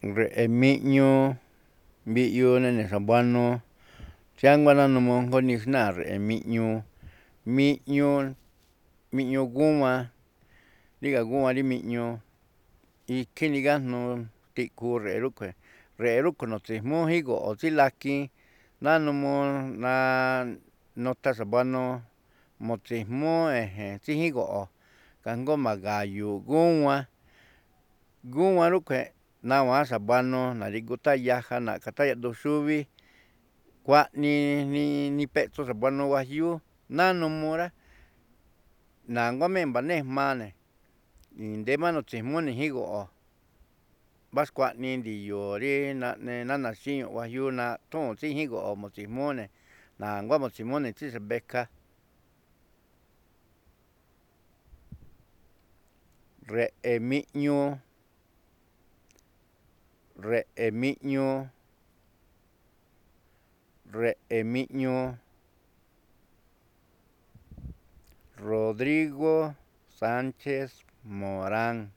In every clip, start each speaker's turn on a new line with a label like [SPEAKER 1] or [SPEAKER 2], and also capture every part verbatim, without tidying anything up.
[SPEAKER 1] re'e mi'ñu mbi'yu nene sabuano xianguana numu nixna re'e mi'ñu mi'ñu mi'ñu guan riga guan ri mi'ñu ikjini gajnu thiku re'e rukjue re'e rukjue nu tsijmo jigo'o tsilakin nanumu na notha sabuano motsijmo tsijigo'o kajngu magayu guan guan rukjue nauan sabuano na rigu tayaja naka taya'du xubi kua'ni ni nipetso sabuano guajiu nanumura na nguamen banejma ndema nutsijmo jigo'o vaskua'ni ndiyo ri na'ne nanaxiñu guajiu natjun tsijigo'o motsijmone na ngua motsijmone tsisebeka re'e mi'ñu re'e mi'ñu re'e mi'ñu Rodrigo Sánchez Morán.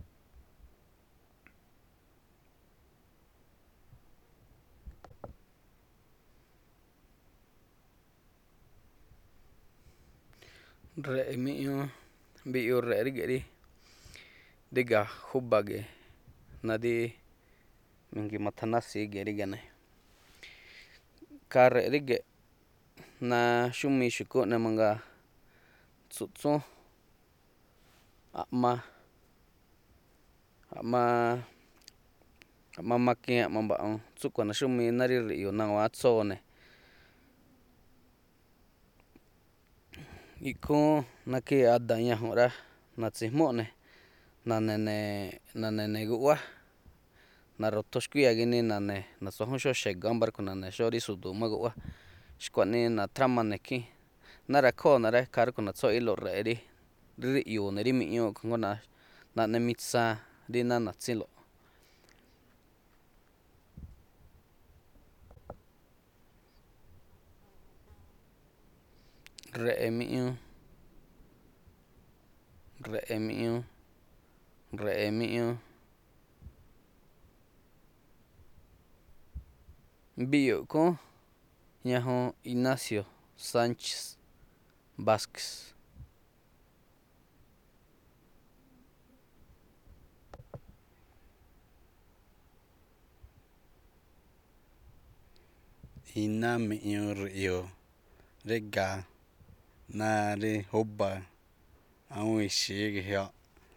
[SPEAKER 2] Re'e mi'ñu mbi'yu re'e ríge'u rí ríga̱ júba̱ ge̱ na rí mangi ma̱tha̱nási̱i íge̱ ríga̱ ne̱ khaa re'e ríge̱ na xúmii xu̱kúꞌ ne̱ mangaa tsu̱ꞌtsún a̱ꞌma a̱ꞌma a̱ꞌma makiin a̱ꞌma mba̱ꞌu̱ tsúꞌkhue̱n ne̱ xúmii ná rí ri̱ꞌyu̱u̱ nawa̱án tsóo ne̱ ikhúún nákhí ada̱ ñajunꞌ rá natsi̱jmóꞌ ne̱ na̱ne̱ ne̱ na̱ne̱ ne̱ guꞌwá na̱ro̱thon xkuíya̱ ginii na̱ne̱ na̱tsa̱jún xóo xe̱go̱ ámbar rúꞌkhue̱n na̱ne̱ xóo rí tsu̱du̱u̱ má guꞌwá xkuaꞌnii na̱trama ne̱ khín nára̱khóo̱ ne̱ rá ikhaa rúꞌkhue̱n na̱tsoꞌílo̱ re̱ꞌe̱ rí riꞌyu̱u̱ ne̱ rí miꞌñuu a̱ꞌkhue̱n jngó naꞌne mitsaan rí náá na̱tsínlo̱ꞌ. Re'e miꞌñu re'e miꞌñu re'e miꞌñu mbiꞌyu̱ ikhúún ñajuun Ignacio Sánchez Vázquez.
[SPEAKER 3] Iná miꞌñu ri̱ꞌyu ríga̱ náá rí júba̱ awúun ixi̱i ge̱jyoꞌ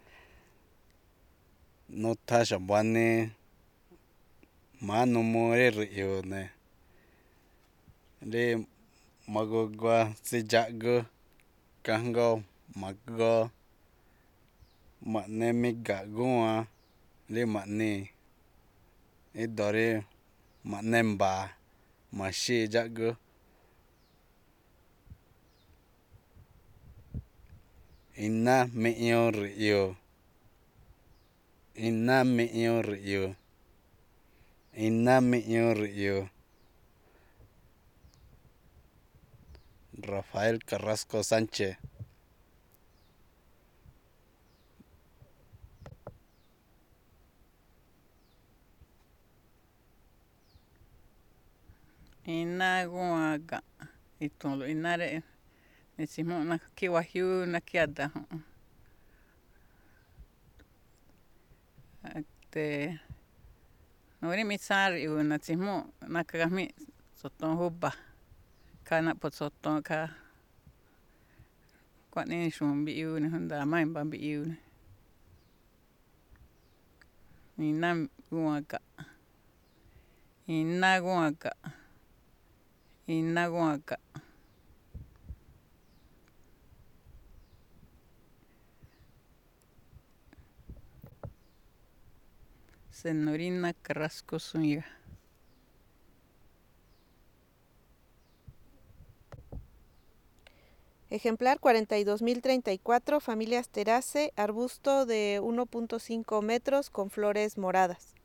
[SPEAKER 3] nuthan xa̱buanii ma̱ánumuu rí ri̱ꞌyu̱u̱ ne̱ rí magugua tsidxáꞌgu kajngó ma̱goo ma̱ꞌne miga̱ꞌ gúan rí ma̱ꞌnii̱ ído̱ rí ma̱ꞌne mba̱a̱ ma̱xíi dxáꞌgú iná miꞌñu ri̱ꞌyu iná miꞌñu ri̱ꞌyu iná miꞌñu ri̱ꞌyu Rafael Carrasco Sánchez.
[SPEAKER 4] Iná gúan ga̱nꞌ i̱tu̱nlo̱ꞌ iná reꞌ ni̱tsi̱jmúꞌ nákhí wajiúú nákhí ada̱ ju̱ꞌuun e̱te̱ nu̱u̱ rí mitsaan ri̱ꞌyu̱u̱ na̱tsi̱jmúꞌ naka gajmíꞌ tso̱toon júba̱ khaa naꞌpho̱ tso̱toon khaa xkuaꞌnii xu̱u̱n mbiꞌyuu ne̱ nda̱a̱ má i̱mba̱ mbiꞌyuu ne̱ iná gúwan ga̱nꞌ iná gúwan ga̱nꞌ iná gúwan ga̱nꞌ. Senorina Carrasco Zúñiga.
[SPEAKER 5] Ejemplar cuarenta y dos mil treinta y cuatro, familia Asteraceae, arbusto de uno punto cinco metros con flores moradas.